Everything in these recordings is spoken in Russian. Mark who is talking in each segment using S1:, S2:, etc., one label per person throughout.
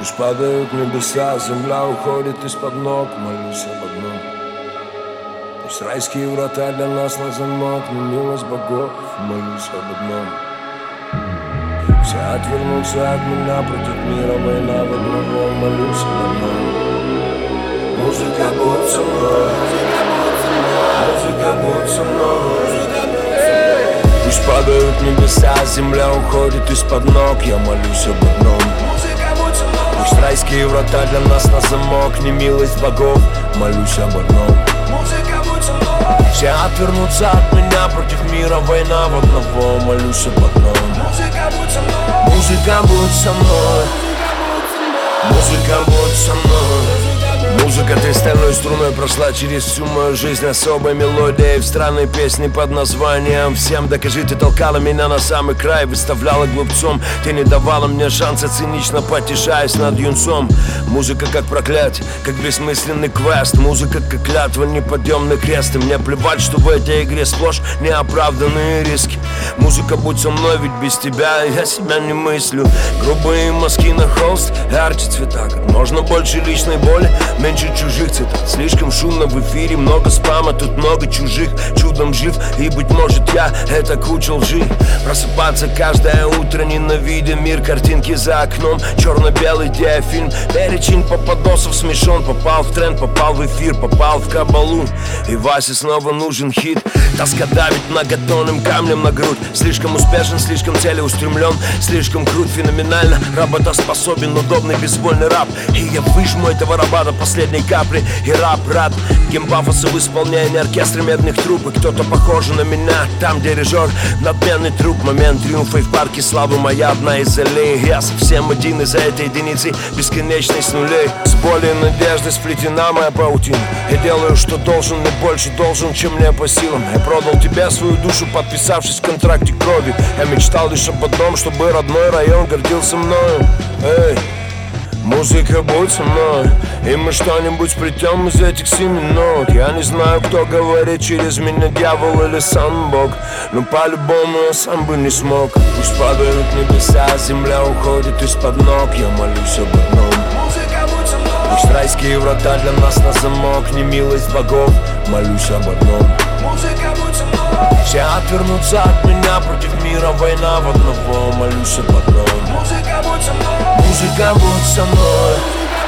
S1: Пусть падают небеса, земля уходит из-под ног. Молюсь об одном: пусть райские врата для нас на замок, но милость богов. Молюсь об одном: все отвернутся от меня, против мира война в одного. Молюсь об одном: музыка будет со мной, музыка будет со мной. Пусть падают небеса, земля уходит из-под ног. Я молюсь об одном: пусть райские врата для нас на замок, не милость богов. Молюсь об одном: все отвернутся от меня, против мира война в одного. Молюсь об одном: музыка будет со мной, музыка будет со мной. Музыка, ты стальной струной прошла через всю мою жизнь особой мелодией в странной песне под названием «Всем докажи». Ты толкала меня на самый край, выставляла глупцом. Ты не давала мне шанса, цинично потешаясь над юнцом. Музыка как проклятие, как бессмысленный квест. Музыка как клятва, неподъемный крест. И мне плевать, что в этой игре сплошь неоправданные риски. Музыка, будь со мной, ведь без тебя я себя не мыслю. Грубые мазки на холст, ярче цвета. Как можно больше личной боли, меньше чужих цитат. Слишком шумно в эфире, много спама, тут много чужих. Чудом жив, и быть может я это куча лжи. Просыпаться каждое утро, ненавидя мир, картинки за окном, черно-белый диафильм. Перечень попадосов смешон, попал в тренд, попал в эфир, попал в кабалу. И Васе снова нужен хит. Тоска давит многотонным камнем на грудь. Слишком успешен, слишком целеустремлен, слишком крут, феноменально работоспособен, удобный безвольный раб. И я выжму этого раба до последней капли. И рап рад геймпафоса в исполнении оркестра медных труб. И кто-то похож на меня, там дирижер, надменный труп. Момент триумфа и в парке славы моя одна из аллей. Я совсем один из этой единицы, бесконечной с нулей. С болью и надеждой сплетена моя паутина. Я делаю, что должен, и больше должен, чем мне по силам. Я продал тебе свою душу, подписавшись в контракте крови. Я мечтал лишь об одном, чтобы родной район гордился мною. Эй, музыка, будь со мной, и мы что-нибудь сплетем из этих 7 минут. Я не знаю, кто говорит через меня, дьявол или сам Бог, но по-любому я сам бы не смог. Пусть падают небеса, земля уходит из-под ног. Я молюсь об одном: пусть райские врата для нас на замок, не милость богов. Молюсь об одном: все отвернутся от меня, против мира война в одного. Молюсь об одном: музыка будет со мной,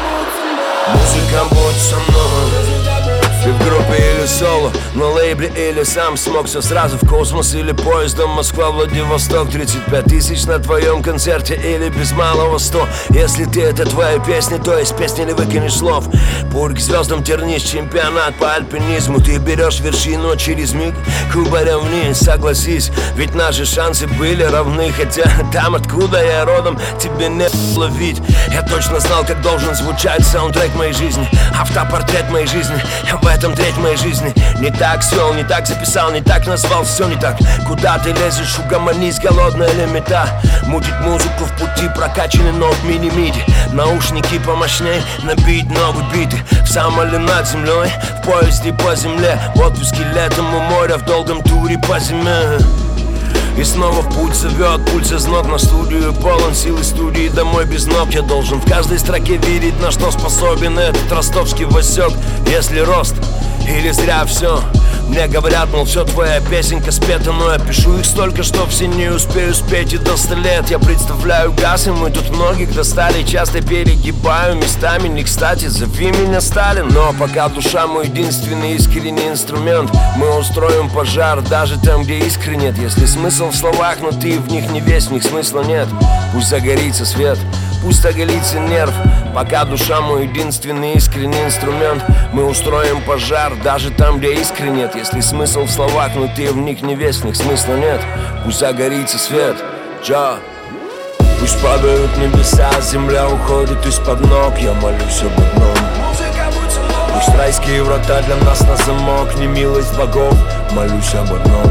S1: музыка будет со мной. Ты в группе или соло, на лейбле или сам смог. Все сразу в космос или поездом Москва-Владивосток. 35 тысяч на твоем концерте или без малого 100. Если ты это твоя песня, то есть песни не выкинешь слов. Путь к звездам тернись, чемпионат по альпинизму. Ты берешь вершину через миг, кубарем вниз. Согласись, ведь наши шансы были равны. Хотя там, откуда я родом, тебе не ловить. Я точно знал, как должен звучать саундтрек моей жизни, автопортрет моей жизни. В этом треть моей жизни. Не так свел, не так записал, не так назвал, все не так. Куда ты лезешь, угомонись, голодная лимита. Мутит музыку в пути, прокачанный ног мини-миди. Наушники помощней, набить новые биты. В самоле над землей, в поезде по земле, в отпуске летом у моря, в долгом туре по зиме. И снова в путь зовет пульс из ног на студию. Полон силы студии, домой без ног. Я должен в каждой строке видеть, на что способен этот ростовский Васек. Если рост или зря все. Мне говорят, мол, все твоя песенка спета, но я пишу их столько, что все не успею спеть и до 100 лет. Я представляю газ, и мы тут многих достали. Часто перегибаю местами, не кстати, зови меня Сталин. Но пока душа мой единственный искренний инструмент, мы устроим пожар даже там, где искры нет. Если смысл в словах, но ты в них не весь, в них смысла нет. Пусть загорится свет, пусть оголится нерв. Пока душа мой единственный искренний инструмент, мы устроим пожар даже там, где искры нет. Если смысл в словах, но ты в них не весь, в них смысла нет. Пусть загорится свет, Джа. Пусть падают небеса, земля уходит из-под ног. Я молюсь об одном: пусть райские врата для нас на замок, не милость богов. Молюсь об одном: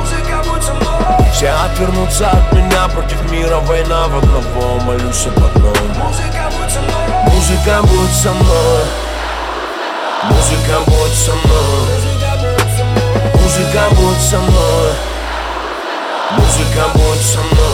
S1: все отвернутся от меня, против мира война в одного. Молюсь об одном: музыка будет со мной, музыка будет со мной, музыка будет со мной, музыка будет со мной.